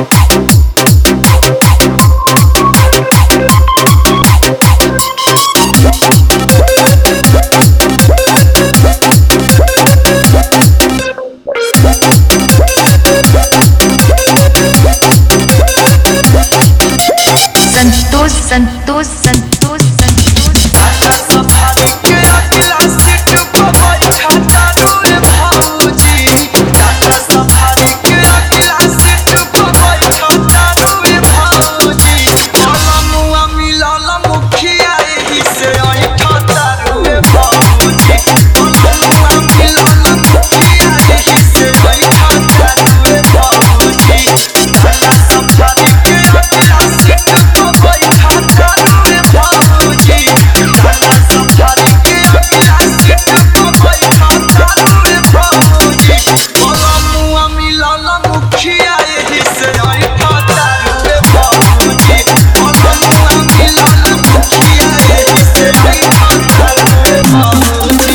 Santosh Santosh Santosh Santosh Tata Safari के अगला seat पे बैठा तारू भाऊजी। टाटा सफारी के अगला सीट पे बैठा तारू भाऊजी। मुआ मिलल मुखिया एही से ऐठा तारू भाऊजी। मुआ मिलल मुखिया एही से ऐठा तारू भाऊजी। टाटा सफारी के अगला सीट पे बैठा तारू भाऊजी। टाटा सफारी के अगला सीट पे बैठा तारू भाऊजी। मुआ मिलल मुखिया एही से ऐठा तारू भाऊजी। मुआ मिलल मुखिया एही से ऐठा तारू भाऊजी।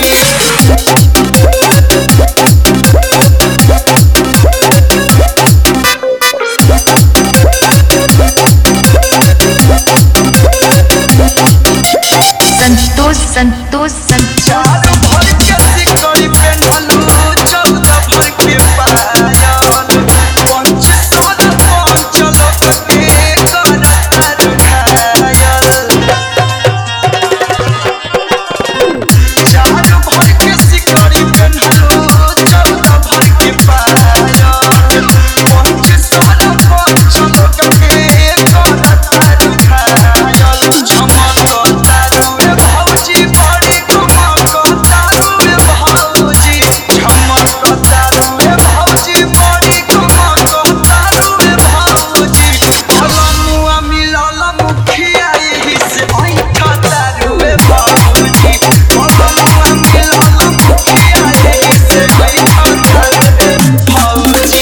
संतोष संतोष संतोष चार भर के सिकड़ी पेन्हलू 14 भर के पायल। पंच सोल पंच लोक के करत घायल। चार भर के सिकड़ी पेन्हलू 14 भर के पायल। पंच सोल पंच लोक के करत घायल। झमक तारू भाऊजी बड़ी गमक तारू भाऊजी। झमक तारू भाऊजी बड़ी गमक तारू भाऊजी। मुआ मिलल मुखिया एही से ऐठा तारू भाऊजी। मुआ मिलल मुखिया एही से ऐठा तारू भाऊजी।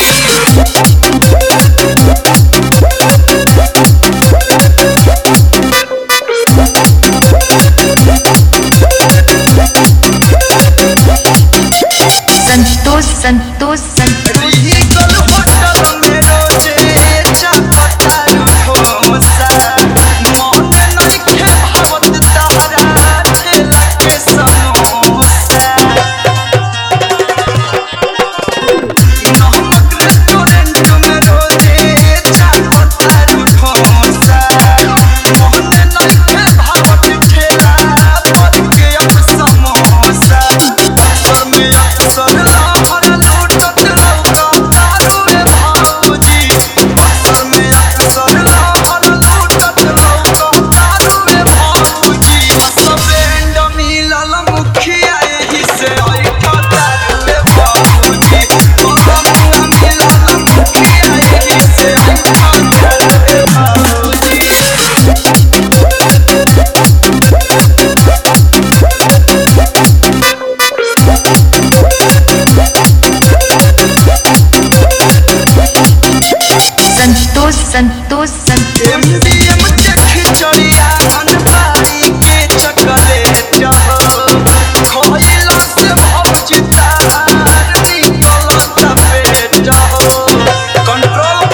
संतोष संतोष संतोष रीगल होटल में रोजे चापतारू ढोसा। मन नइखे भावत तहरा ठेला के समोसा। नमक रेस्टोरेंट में रोजे चापतारू ढोसा। मन नइखे भावत ठेला पर के अब समोसा। अक्सर में अक्सर लहर लूटत लौकतारू भाऊजी। अक्सर में अक्सर लहर लूटत लौकतारू भाऊजी। हसबैंड मिलल मुखिया एही से ऐठा तारू भाऊजी। मुआ मिलल मुखिया एही से ऐठा तारू भाऊजी। संतोष संतोष संतोष एमडीएम के खिचड़िया अनबारी के चॉकलेट हो। खइला से भौजी तार निकलत पेट हो। कंट्रोल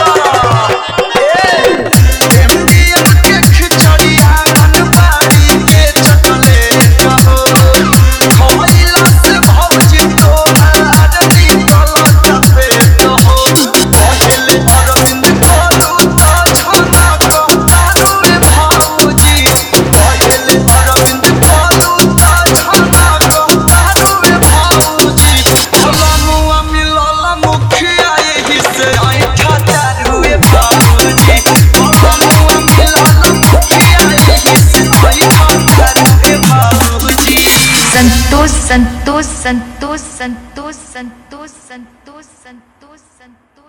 एमडीएम के खिचड़िया अनबारी के चॉकलेट हो। खइला से भौजी तोहार निकलत पेट हो। पहले अरविंद बोलू तो झनक तारू भाऊजी। पहले अरविंद बोलू तो झनक तारू भाऊजी। मुआ मिलल मुखिया एही से ऐठा तारू भाऊजी। मुआ मिलल मुखिया एही से ऐठा तारू भाऊजी। संतोष संतोष संतोष संतोष संतोष संतोष संतोष संतोष